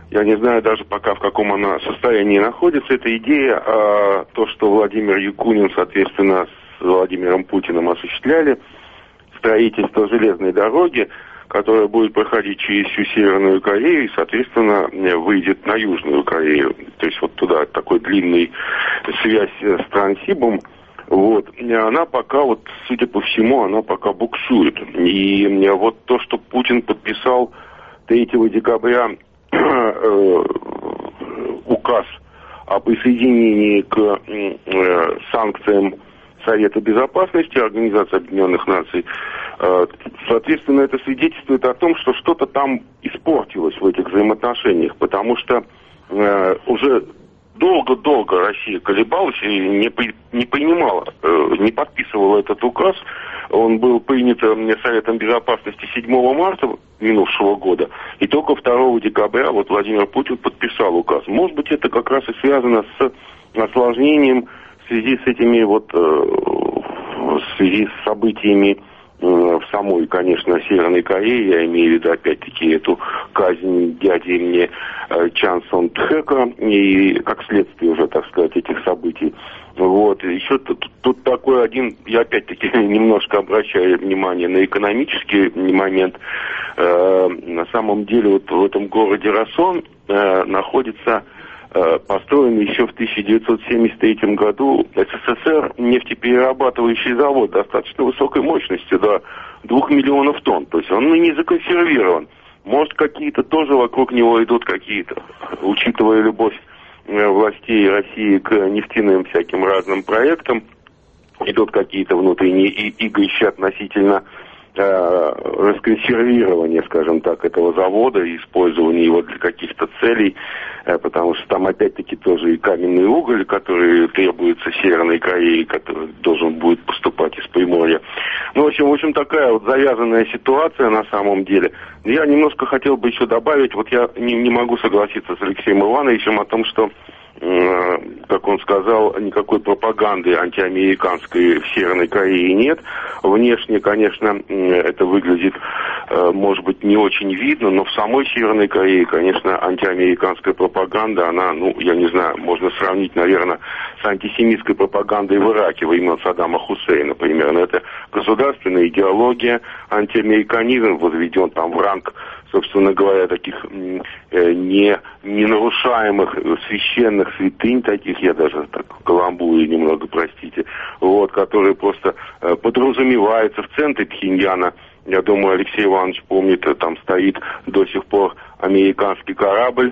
Я не знаю даже пока, в каком она состоянии находится. Эта идея, а, то, что Владимир Якунин, соответственно, с Владимиром Путиным осуществляли строительство железной дороги, которая будет проходить через всю Северную Корею и, соответственно, выйдет на Южную Корею. То есть вот туда такой длинный связь с Транссибом. Вот. Она пока, вот, судя по всему, она пока буксует. И вот то, что Путин подписал третьего декабря э, указ о присоединении к э, санкциям Совета Безопасности Организации Объединенных Наций, э, соответственно, это свидетельствует о том, что что-то там испортилось в этих взаимоотношениях, потому что э, уже долго-долго Россия колебалась и не, не принимала, э, не подписывала этот указ. Он был принят Советом Безопасности седьмого марта минувшего года, и только второго декабря вот Владимир Путин подписал указ. Может быть, это как раз и связано с осложнением в связи с этими вот, э, в связи с событиями э, в самой, конечно, Северной Корее. Я имею в виду, опять-таки, эту казнь дяди мне э, Чан Сон Тхэка, и как следствие уже, так сказать, этих событий. Вот, еще тут, тут такой один, я опять-таки немножко обращаю внимание на экономический момент. Э, на самом деле вот в этом городе Расон э, находится э, построенный еще в тысяча девятьсот семьдесят третьем году СССР нефтеперерабатывающий завод достаточно высокой мощности, до двух миллионов тонн. То есть он не законсервирован. Может, какие-то тоже вокруг него идут какие-то, учитывая любовь властей России к нефтяным всяким разным проектам, идут какие-то внутренние игры относительно э, расконсервирования, скажем так, этого завода и использования его для каких-то целей, э, потому что там опять-таки тоже и каменный уголь, который требуется Северной Корее, который должен будет поступать из Приморья. Ну, в общем, в общем, такая вот завязанная ситуация на самом деле. Я немножко хотел бы еще добавить, вот я не, не могу согласиться с Алексеем Ивановичем о том, что, э, как он сказал, никакой пропаганды антиамериканской в Северной Корее нет. Внешне, конечно, это выглядит, э, может быть, не очень видно, но в самой Северной Корее, конечно, антиамериканская пропаганда, она, ну, я не знаю, можно сравнить, наверное, с антисемитской пропагандой в Ираке во времен Саддама Хусейна, примерно. Это государственная идеология, антиамериканизм возведен там в ранг, собственно говоря, таких э, не, не нарушаемых священных святынь, таких, я даже так каламбурю немного, простите, вот, которые просто э, подразумеваются в центре Пхеньяна. Я думаю, Алексей Иванович помнит, там стоит до сих пор американский корабль,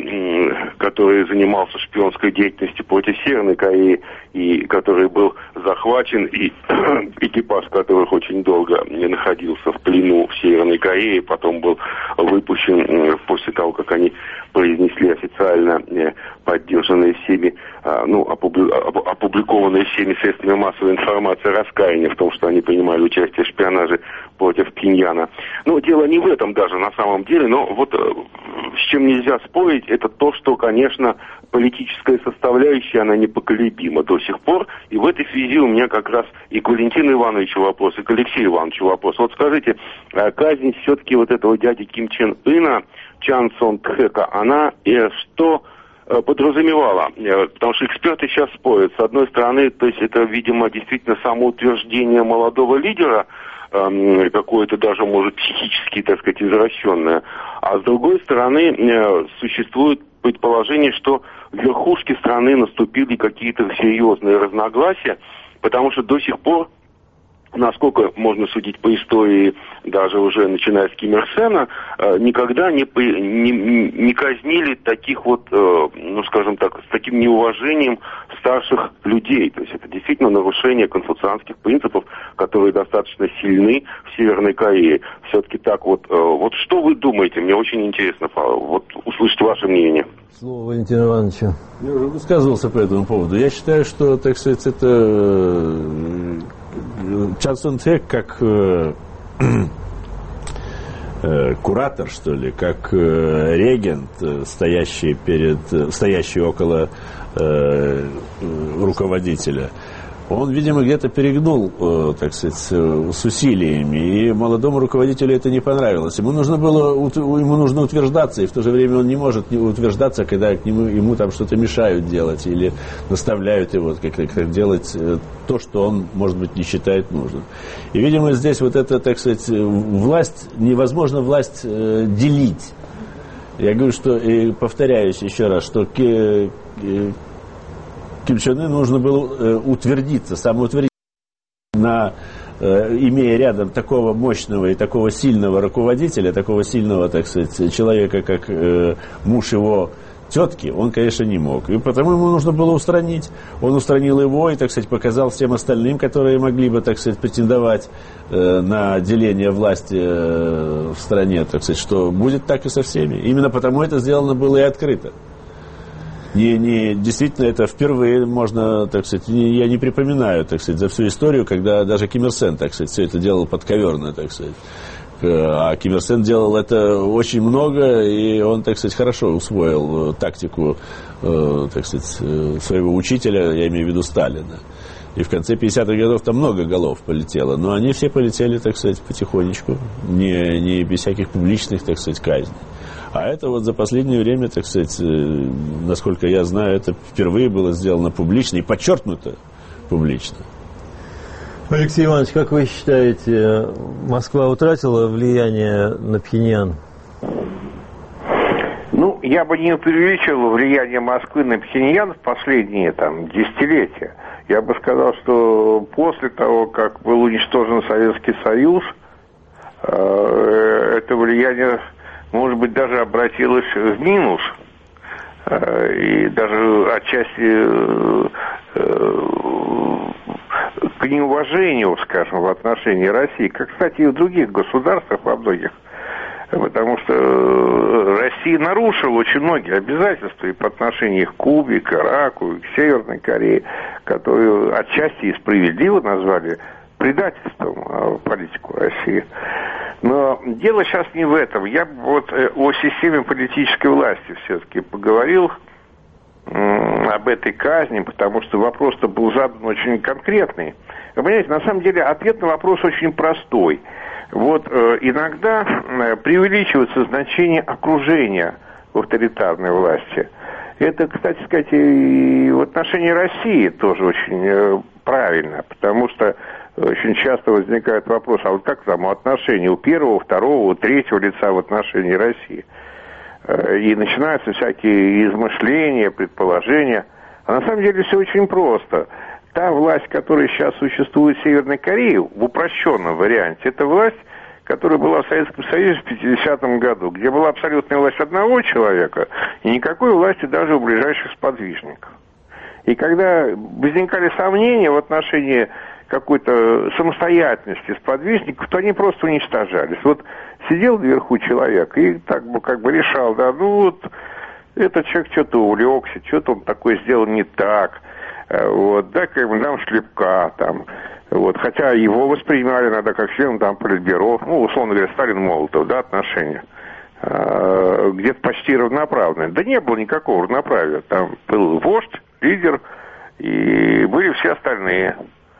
который занимался шпионской деятельностью против Северной Кореи, и который был захвачен, и экипаж которых очень долго находился в плену в Северной Корее, потом был выпущен после того, как они произнесли официально поддержанные всеми, ну, опубликованные всеми средствами массовой информации раскаяние в том, что они принимали участие в шпионаже против Пхеньяна. Ну, дело не в этом даже на самом деле, но вот с чем нельзя спорить, это то, что, конечно, политическая составляющая, она непоколебима до сих пор. И в этой связи у меня как раз и к Валентину Ивановичу вопрос, и к Алексею Ивановичу вопрос. Вот скажите, казнь все-таки вот этого дяди Ким Чен Ына, Чан Сон Тхэка, она э, что подразумевала? Потому что эксперты сейчас спорят. С одной стороны, то есть это, видимо, действительно самоутверждение молодого лидера, какое-то даже, может, психически, так сказать, извращенное. А с другой стороны, существует предположение, что в верхушке страны наступили какие-то серьезные разногласия, потому что до сих пор, насколько можно судить по истории, даже уже начиная с Ким Ир Сена, никогда не, не, не казнили таких вот, ну, скажем так, с таким неуважением старших людей. То есть это действительно нарушение конфуцианских принципов, которые достаточно сильны в Северной Корее. Все-таки так вот, вот что вы думаете? Мне очень интересно вот услышать ваше мнение. Слово Валентину Ивановичу. Я уже высказывался по этому поводу. Я считаю, что, так сказать, это Чан Сон Тхэк как э, э, куратор, что ли, как э, регент, стоящий перед, стоящий около э, руководителя, он, видимо, где-то перегнул, э, так сказать, э, с усилиями, и молодому руководителю это не понравилось. Ему нужно было, ему нужно утверждаться, и в то же время он не может не утверждаться, когда к нему, ему там что-то мешают делать или наставляют его как, как делать э, то, что он, может быть, не считает нужным. И, видимо, здесь вот эта, так сказать, власть, невозможно власть э, делить. Я говорю, что, и повторяюсь еще раз, что к, э, Ким Чен Ыну нужно было э, утвердиться, самоутвердиться, на, э, имея рядом такого мощного и такого сильного руководителя, такого сильного, так сказать, человека, как э, муж его тетки, он, конечно, не мог. И потому ему нужно было устранить. Он устранил его и, так сказать, показал всем остальным, которые могли бы, так сказать, претендовать э, на деление власти э, в стране, так сказать, что будет так и со всеми. Именно потому это сделано было и открыто. Не, не, действительно, это впервые можно, так сказать, не, я не припоминаю, так сказать, за всю историю, когда даже Ким Ир Сен, так сказать, все это делал подковерно, так сказать. А Ким Ир Сен делал это очень много, и он, так сказать, хорошо усвоил тактику, так сказать, своего учителя, я имею в виду Сталина. И в конце пятидесятых годов там много голов полетело, но они все полетели, так сказать, потихонечку, не, не без всяких публичных, так сказать, казней. А это вот за последнее время, так сказать, насколько я знаю, это впервые было сделано публично и подчеркнуто публично. Алексей Иванович, как вы считаете, Москва утратила влияние на Пхеньян? Ну, я бы не преувеличил влияние Москвы на Пхеньян в последние там десятилетия. Я бы сказал, что после того, как был уничтожен Советский Союз, э, это влияние, может быть, даже обратилось в минус. Э, и даже отчасти э, к неуважению, скажем, в отношении России, как, кстати, и в других государствах, во многих. Потому что Россия нарушила очень многие обязательства и по отношению к Кубе, к Ираку, к Северной Корее, которую отчасти и справедливо назвали предательством политику России. Но дело сейчас не в этом. Я вот о системе политической власти все-таки поговорил, об этой казни, потому что вопрос-то был задан очень конкретный. Вы понимаете, на самом деле ответ на вопрос очень простой. Вот э, иногда э, преувеличивается значение окружения в авторитарной власти. Это, кстати сказать, и в отношении России тоже очень э, правильно, потому что очень часто возникает вопрос, а вот как там отношения у первого, второго, третьего лица в отношении России? И начинаются всякие измышления, предположения. А на самом деле все очень просто. Та власть, которая сейчас существует в Северной Корее, в упрощенном варианте, это власть, которая была в Советском Союзе в пятидесятом году, где была абсолютная власть одного человека и никакой власти даже у ближайших сподвижников. И когда возникали сомнения в отношении какой-то самостоятельности сподвижников, то они просто уничтожались. Вот сидел наверху человек и так бы как бы решал, да, ну вот этот человек что-то увлекся, что-то он такое сделал не так, вот, дай-ка ему дам шлепка, там, вот, хотя его воспринимали иногда как член там политбюро, ну, условно говоря, Сталин-Молотов, да, отношения, где-то почти равноправные. Да не было никакого равноправия, там был вождь, лидер, и были все остальные.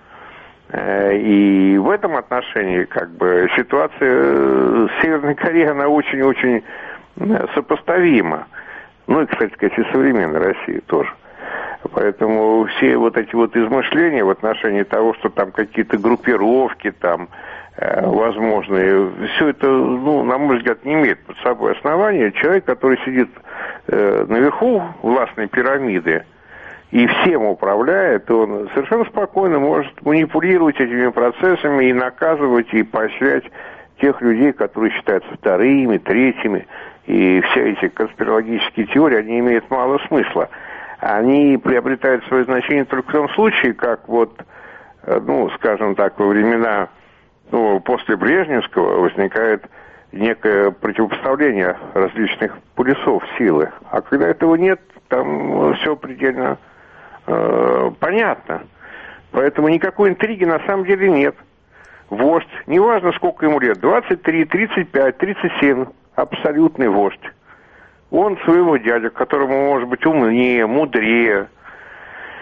И в этом отношении, как бы, ситуация с Северной Кореей, она очень-очень сопоставима. Ну и, кстати сказать, и современной России тоже. Поэтому все вот эти вот измышления в отношении того, что там какие-то группировки там э, возможные, все это, ну, на мой взгляд, не имеет под собой основания. Человек, который сидит э, наверху властной пирамиды и всем управляет, он совершенно спокойно может манипулировать этими процессами и наказывать, и поощрять тех людей, которые считаются вторыми, третьими. И все эти конспирологические теории, они имеют мало смысла. Они приобретают свое значение только в том случае, как вот, ну, скажем так, во времена, ну, после Брежневского возникает некое противопоставление различных полюсов силы. А когда этого нет, там все предельно э, понятно. Поэтому никакой интриги на самом деле нет. Вождь, неважно сколько ему лет, двадцать три, тридцать пять, тридцать семь, абсолютный вождь. Он своего дядю, которому может быть умнее, мудрее,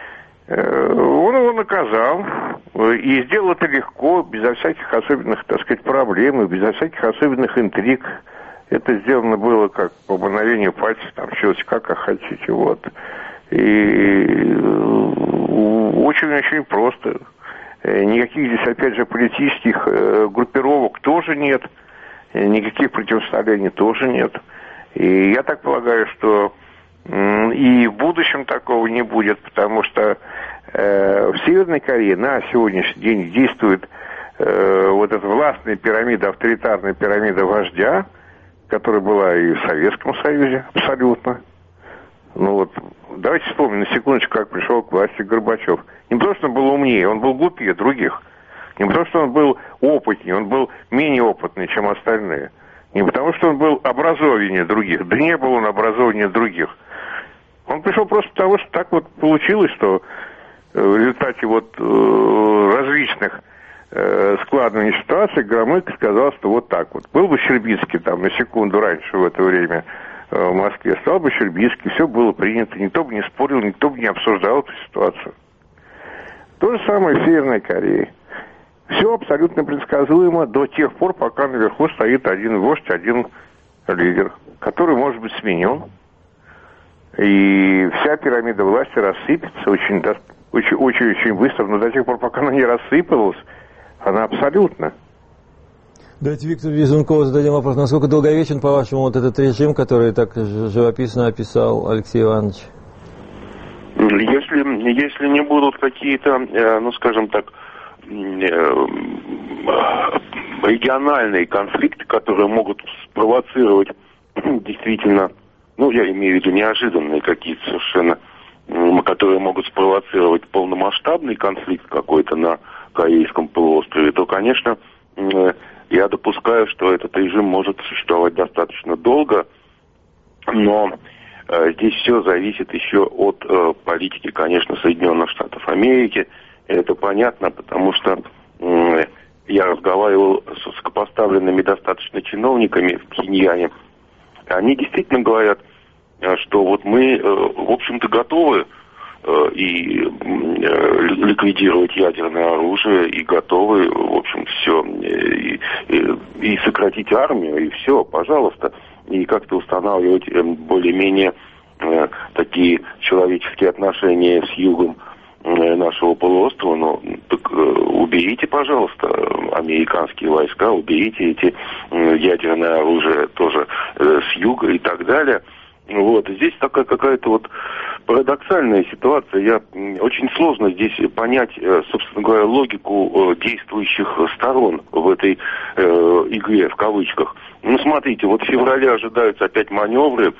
Он его наказал, и сделал это легко, безо всяких особенных, так сказать, проблем, и безо всяких особенных интриг. Это сделано было как по мановению пальцев, там, щелчка, как хотите, вот. И очень-очень просто. Никаких здесь, опять же, политических группировок тоже нет, никаких противостояний тоже нет. И я так полагаю, что и в будущем такого не будет, потому что э, в Северной Корее на сегодняшний день действует э, вот эта властная пирамида, авторитарная пирамида вождя, которая была и в Советском Союзе абсолютно. Ну вот, давайте вспомним на секундочку, как пришел к власти Горбачев. Не потому, что он был умнее, он был глупее других. Не потому, что он был опытнее, он был менее опытный, чем остальные. Не потому, что он был образованнее других. Да не был он образованнее других. Он пришел просто потому, что так вот получилось, что в результате вот различных складываний ситуации Громыко сказал, что вот так вот. Был бы Щербицкий там на секунду раньше в это время в Москве, стал бы Щербицкий, все было принято, никто бы не спорил, никто бы не обсуждал эту ситуацию. То же самое в Северной Корее. Все абсолютно предсказуемо до тех пор, пока наверху стоит один вождь, один лидер, который может быть сменен. И вся пирамида власти рассыпется очень, очень, очень, очень быстро, но до тех пор, пока она не рассыпалась, она абсолютно. Давайте Виктору Везункову зададим вопрос. Насколько долговечен, по-вашему, вот этот режим, который так живописно описал Алексей Иванович? Если, если не будут какие-то, ну, скажем так, региональные конфликты, которые могут спровоцировать действительно, ну, я имею в виду неожиданные какие-то совершенно, которые могут спровоцировать полномасштабный конфликт какой-то на Корейском полуострове, то, конечно, я допускаю, что этот режим может существовать достаточно долго, но здесь все зависит еще от политики, конечно, Соединенных Штатов Америки. Это понятно, потому что я разговаривал с высокопоставленными достаточно чиновниками в Пхеньяне. Они действительно говорят, что вот мы, в общем-то, готовы и ликвидировать ядерное оружие, и готовы, в общем, все, и, и, и сократить армию, и все, пожалуйста, и как-то устанавливать более-менее такие человеческие отношения с югом нашего полуострова. Но так уберите, пожалуйста, американские войска, уберите эти ядерное оружие тоже с юга и так далее. Вот, здесь такая какая-то вот парадоксальная ситуация. Я, очень сложно здесь понять, собственно говоря, логику действующих сторон в этой э, игре, в кавычках. Ну, смотрите, вот в феврале ожидаются опять маневры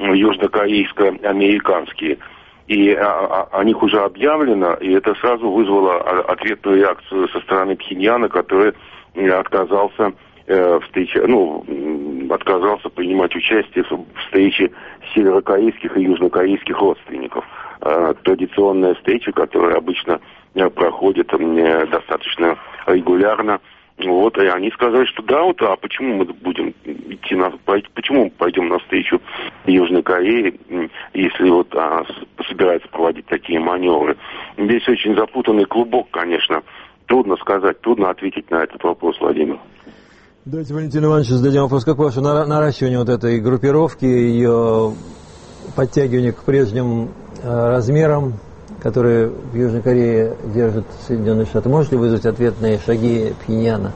южнокорейско-американские. И о, о них уже объявлено, и это сразу вызвало ответную реакцию со стороны Пхеньяна, который отказался э, встреча, ну, отказался принимать участие в встрече северокорейских и южнокорейских родственников. Э, традиционная встреча, которая обычно э, проходит э, достаточно регулярно. Вот, и они сказали, что да, вот, а почему мы будем идти на, почему мы пойдем навстречу Южной Корее, если вот а, собираются проводить такие маневры. Здесь очень запутанный клубок, конечно. Трудно сказать, трудно ответить на этот вопрос, Владимир. Давайте Валентину Ивановичу зададим вопрос. Как ваше наращивание вот этой группировки, ее подтягивание к прежним размерам, которые в Южной Корее держат Соединенные Штаты, может ли вызвать ответные шаги Пхеньяна?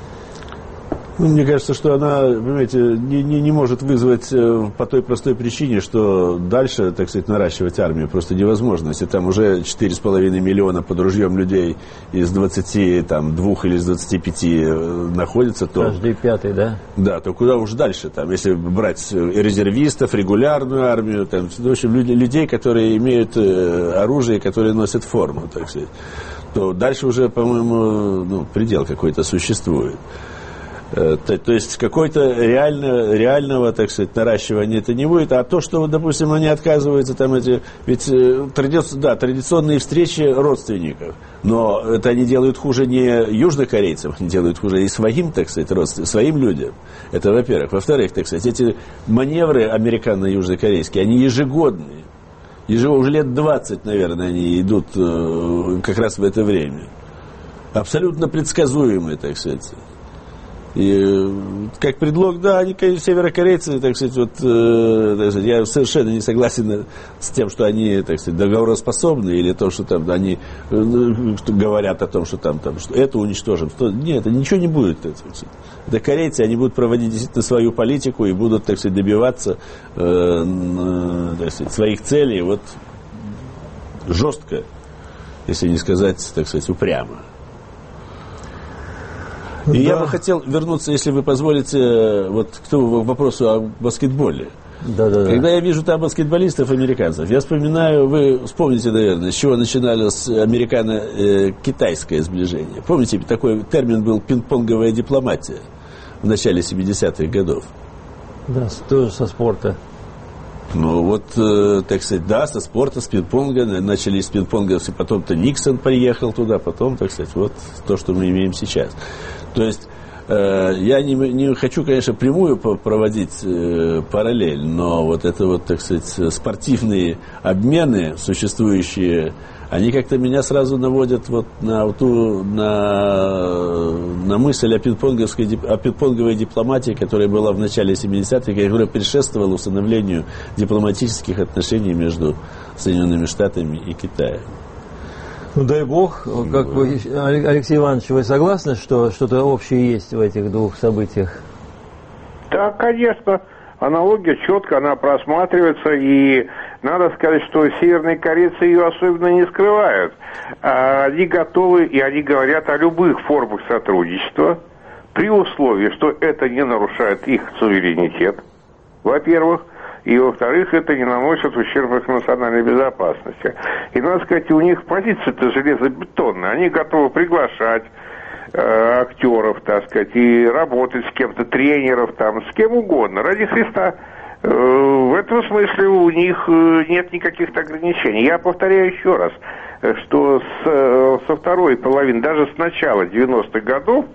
Ну, мне кажется, что она, понимаете, не, не, не может вызвать по той простой причине, что дальше, так сказать, наращивать армию просто невозможно. Если там уже четыре с половиной миллиона под ружьем людей из двадцати двух или из двадцати пяти находится, то... Каждый пятый, да? Да, то куда уж дальше там, если брать резервистов, регулярную армию, там, в общем, люди, людей, которые имеют оружие, которые носят форму, так сказать, то дальше уже, по-моему, ну, предел какой-то существует. То, то есть какой-то реально, реального, так сказать, наращивания это не будет, а то, что, допустим, они отказываются там эти, ведь традиционные, да, традиционные встречи родственников, но это они делают хуже не южнокорейцам, они делают хуже и своим, так сказать, родственникам, своим людям. Это, во-первых. Во-вторых, так сказать, эти маневры американо-южнокорейские, они ежегодные. Ежегодно, уже лет двадцать, наверное, они идут э, как раз в это время. Абсолютно предсказуемые, так сказать. И как предлог, да, они, конечно, северокорейцы, так сказать, вот, э, так сказать, я совершенно не согласен с тем, что они, так сказать, договороспособны, или то, что там они э, что говорят о том, что там, там что это уничтожим. Что, нет, ничего не будет. Так сказать. Это корейцы, они будут проводить действительно свою политику и будут, так сказать, добиваться э, э, так сказать, своих целей вот жестко, если не сказать, так сказать, упрямо. И да. Я бы хотел вернуться, если вы позволите, вот к тому вопросу о баскетболе. Да, да, Когда да. я вижу там баскетболистов американцев, я вспоминаю, вы вспомните, наверное, с чего начиналось американо-китайское сближение. Помните, такой термин был пинг-понговая дипломатия в начале семидесятых годов? Да, тоже со спорта. Ну вот, э, так сказать, да, со спорта, с пинг-понга, начали с пинг-понга, потом-то Никсон приехал туда, потом, так сказать, вот то, что мы имеем сейчас. То есть, э, я не, не хочу, конечно, прямую проводить э, параллель, но вот это вот, так сказать, спортивные обмены, существующие, они как-то меня сразу наводят вот на, ту, на, на мысль о, пинг-понговской, о пинг-понговой дипломатии, которая была в начале семидесятых, которая предшествовала установлению дипломатических отношений между Соединенными Штатами и Китаем. Ну, дай бог, как вы, Алексей Иванович, вы согласны, что что-то общее есть в этих двух событиях? Да, конечно. Аналогия четко, она просматривается, и надо сказать, что северные корейцы ее особенно не скрывают. Они готовы, и они говорят о любых формах сотрудничества, при условии, что это не нарушает их суверенитет, во-первых, и, во-вторых, это не наносит ущерб их национальной безопасности. И, надо сказать, у них позиция-то железобетонная. Они готовы приглашать э, актеров, так сказать, и работать с кем-то, тренеров, там, с кем угодно. Ради Христа. Э, в этом смысле у них э, нет никаких ограничений. Я повторяю еще раз, что с, э, со второй половины, даже с начала девяностых годов,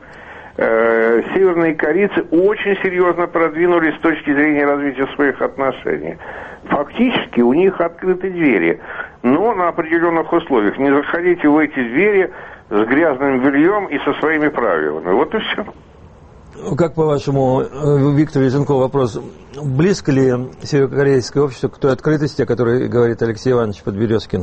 северные корейцы очень серьезно продвинулись с точки зрения развития своих отношений. Фактически у них открыты двери, но на определенных условиях. Не заходите в эти двери с грязным бельем и со своими правилами. Вот и все. Как, по-вашему, Виктор Лизенков, вопрос, близко ли северокорейское общество к той открытости, о которой говорит Алексей Иванович Подберезкин?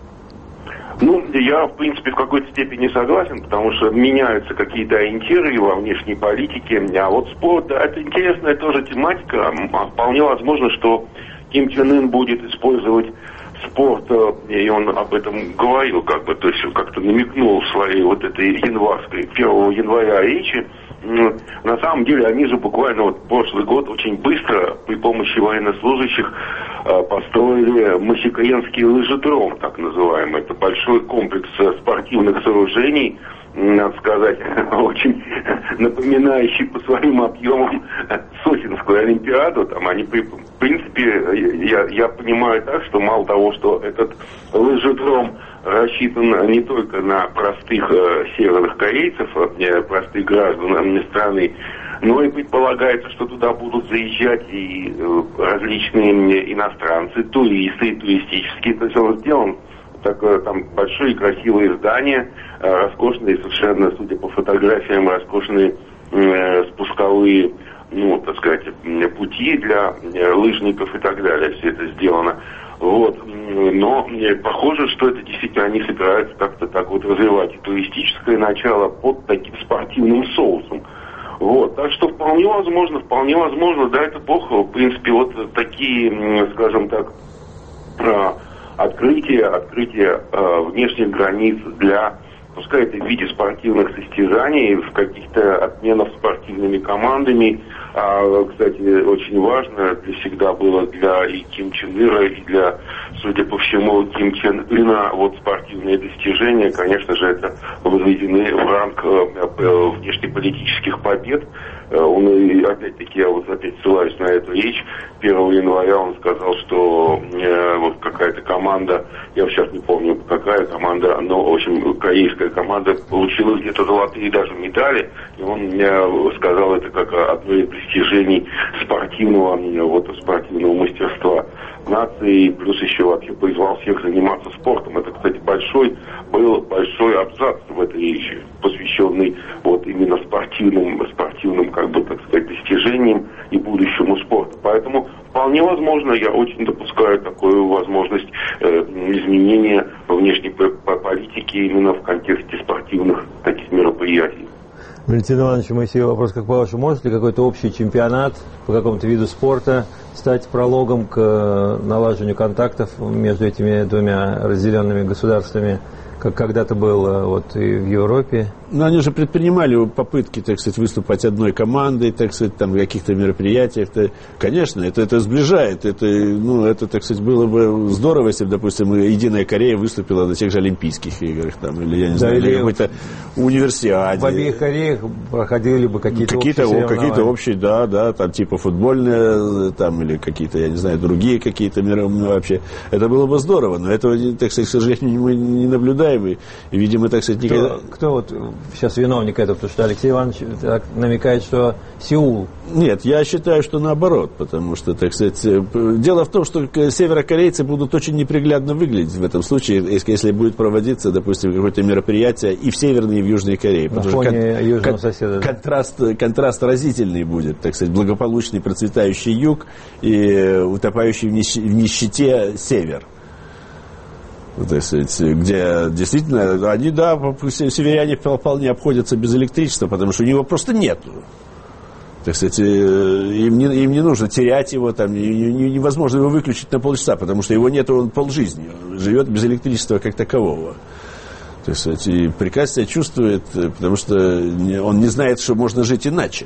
Ну, я, в принципе, в какой-то степени согласен, потому что меняются какие-то ориентиры во внешней политике. А вот спорт, да, это интересная тоже тематика. Вполне возможно, что Ким Чен Ын будет использовать спорт, и он об этом говорил, как бы, то есть как-то намекнул в своей вот этой январской, первого января речи. На самом деле они же буквально вот прошлый год очень быстро при помощи военнослужащих построили Махикаенский лыжедром, так называемый. Это большой комплекс спортивных сооружений, надо сказать, очень напоминающий по своим объемам Сочинскую Олимпиаду. Там они, в принципе, я, я понимаю так, что мало того, что этот лыжедром рассчитан не только на простых э, северных корейцев, э, простых граждан страны, но и предполагается, что туда будут заезжать и э, различные иностранцы, туристы, туристические. То есть он сделан так, э, там большие красивые здания, э, роскошные совершенно, судя по фотографиям, роскошные э, спусковые, ну, так сказать, пути для э, лыжников и так далее. Все это сделано. Вот, но похоже, что это действительно они собираются как-то так вот развивать и туристическое начало под таким спортивным соусом. Вот, так что вполне возможно, вполне возможно, да, это бог, в принципе, вот такие, скажем так, открытия, открытия внешних границ для, пускай это в виде спортивных состязаний, в каких-то обменов спортивными командами. А, кстати, очень важно для всегда было для и Ким Чен Ира, и для, судя по всему, Ким Чен Ына вот спортивные достижения, конечно же, это возведены в ранг э, внешнеполитических побед. Он, опять-таки, я вот опять ссылаюсь на эту речь, первого января он сказал, что э, вот какая-то команда, я сейчас не помню, какая команда, но, в общем, корейская команда получила где-то золотые даже медали, и он э, сказал это как одно из достижений спортивного, вот, спортивного мастерства. нации, плюс еще вообще призвал всех заниматься спортом. Это, кстати, большой, был большой абзац в этой речи, посвященный вот именно спортивным, спортивным, как бы, так сказать, достижениям и будущему спорта. Поэтому вполне возможно, я очень допускаю такую возможность э, изменения внешней политики именно в контексте спортивных таких мероприятий. Валентин Иванович Моисеев, вопрос как по-вашему, может ли какой-то общий чемпионат по какому-то виду спорта стать прологом к налаживанию контактов между этими двумя разделенными государствами, как когда-то было вот и в Европе? Ну, они же предпринимали попытки, так сказать, выступать одной командой, так сказать, там, в каких-то мероприятиях. -то. Конечно, это, это сближает. Это, ну, это, так сказать, было бы здорово, если бы, допустим, Единая Корея выступила на тех же Олимпийских играх, там, или, я не знаю, да, или какой-то универсиаде. В обеих Кореях проходили бы какие-то, какие-то общие какие-то общие, да, да, там, типа футбольные, там, или какие-то, я не знаю, другие какие-то мероприятия вообще. Это было бы здорово, но этого, так сказать, к сожалению, мы не наблюдаем. И, видимо, так сказать, никогда... Кто, кто вот сейчас виновник этого? Потому что Алексей Иванович так намекает, что Сеул. Нет, я считаю, что наоборот, потому что, так сказать, дело в том, что северокорейцы будут очень неприглядно выглядеть в этом случае, если будет проводиться, допустим, какое-то мероприятие и в Северной, и в Южной Корее. На фоне кон- южного кон- соседа. Контраст, контраст разительный будет, так сказать, благополучный процветающий юг и утопающий в, нищ- в нищете север. То есть, где действительно, они, да, северяне вполне обходятся без электричества, потому что у него просто нету. Так сказать, им не, им не нужно терять его, там, невозможно его выключить на полчаса, потому что его нету, он полжизни, он живет без электричества как такового. То есть, и прекрасно себя чувствует, потому что он не знает, что можно жить иначе.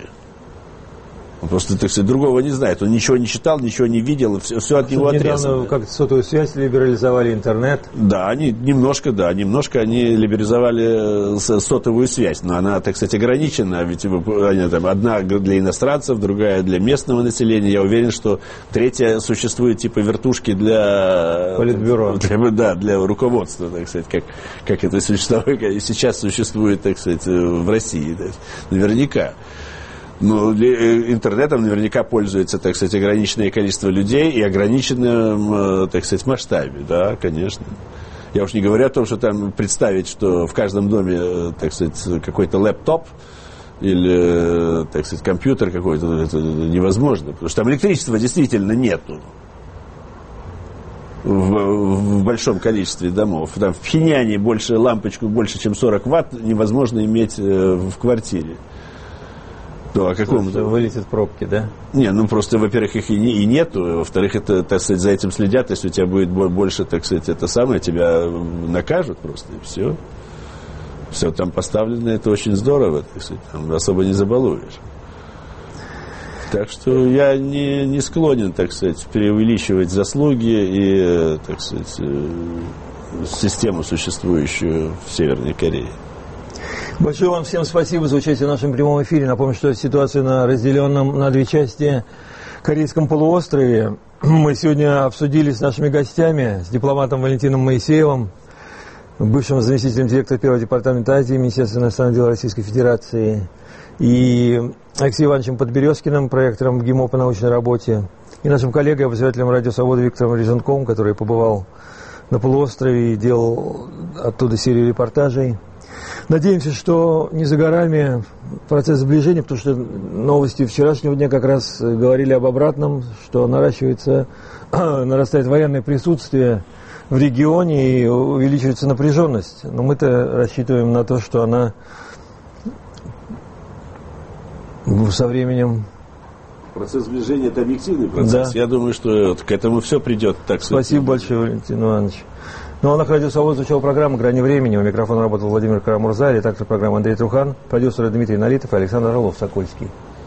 Он просто, так сказать, другого не знает. Он ничего не читал, ничего не видел, все, все от него отрезано. Недавно как-то сотовую связь либерализовали, интернет. Да, они немножко, да, немножко они либерализовали сотовую связь, но она, так сказать, ограничена, ведь они, там, одна для иностранцев, другая для местного населения. Я уверен, что третья существует типа вертушки для... Политбюро. Для, да, для руководства, так сказать, как, как это существует, сейчас существует, так сказать, в России. Так, наверняка. Но интернетом наверняка пользуется, так сказать, ограниченное количество людей и ограниченном, так сказать, масштабе, да, конечно. Я уж не говорю о том, что там представить, что в каждом доме, так сказать, какой-то лэптоп или, так сказать, компьютер какой-то, это невозможно, потому что там электричества действительно нету в, в большом количестве домов. Там в Пхеньяне больше лампочку больше, чем сорок ватт невозможно иметь в квартире. Ну, а каком вылетят пробки, да? Не, ну просто, во-первых, их и, не, и нету, во-вторых, это, так сказать, за этим следят, если у тебя будет больше, так сказать, это самое, тебя накажут просто, и все. Все там поставлено, это очень здорово, так сказать, там особо не забалуешь. Так что я не, не склонен, так сказать, преувеличивать заслуги и, так сказать, систему, существующую в Северной Корее. Большое вам всем спасибо за участие в нашем прямом эфире. Напомню, что ситуация на разделенном на две части Корейском полуострове мы сегодня обсудили с нашими гостями, с дипломатом Валентином Моисеевым, бывшим заместителем директора Первого департамента Азии Министерства иностранных дел Российской Федерации, и Алексеем Ивановичем Подберезкиным, проектором ГИМО по научной работе, и нашим коллегой, обозревателем Радио Свобода Виктором Резунковым, который побывал на полуострове и делал оттуда серию репортажей. Надеемся, что не за горами процесс сближения, потому что новости вчерашнего дня как раз говорили об обратном, что наращивается, нарастает военное присутствие в регионе и увеличивается напряженность. Но мы-то рассчитываем на то, что она со временем... Процесс сближения – это объективный процесс. Да. Я думаю, что к этому все придет. Так сказать. Спасибо большое, Валентин Иванович. Ну а на Радио Свобода звучала программа «Грани времени». У микрофона работал Владимир Карамурза, редактор программы Андрей Трухан, продюсеры Дмитрий Налитов и Александр Орлов-Сокольский.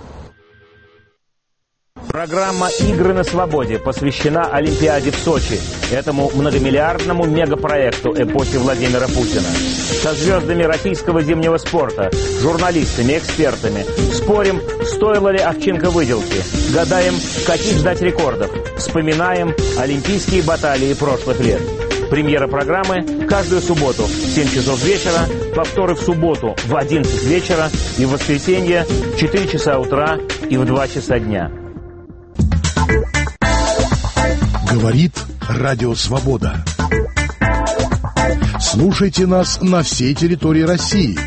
Программа «Игры на свободе» посвящена Олимпиаде в Сочи, этому многомиллиардному мегапроекту эпохи Владимира Путина. Со звездами российского зимнего спорта, журналистами, экспертами спорим, стоило ли овчинка выделки, гадаем, каких ждать рекордов, вспоминаем олимпийские баталии прошлых лет. Премьера программы каждую субботу в семь часов вечера, повторы в субботу в одиннадцать вечера и в воскресенье в четыре часа утра и в два часа дня. Говорит Радио Свобода. Слушайте нас на всей территории России.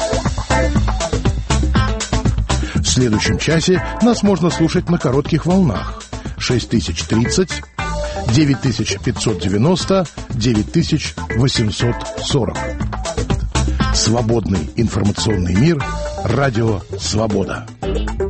В следующем часе нас можно слушать на коротких волнах. шесть тысяч тридцать, девять тысяч пятьсот девяносто, девять тысяч восемьсот сорок. Свободный информационный мир. Радио Свобода.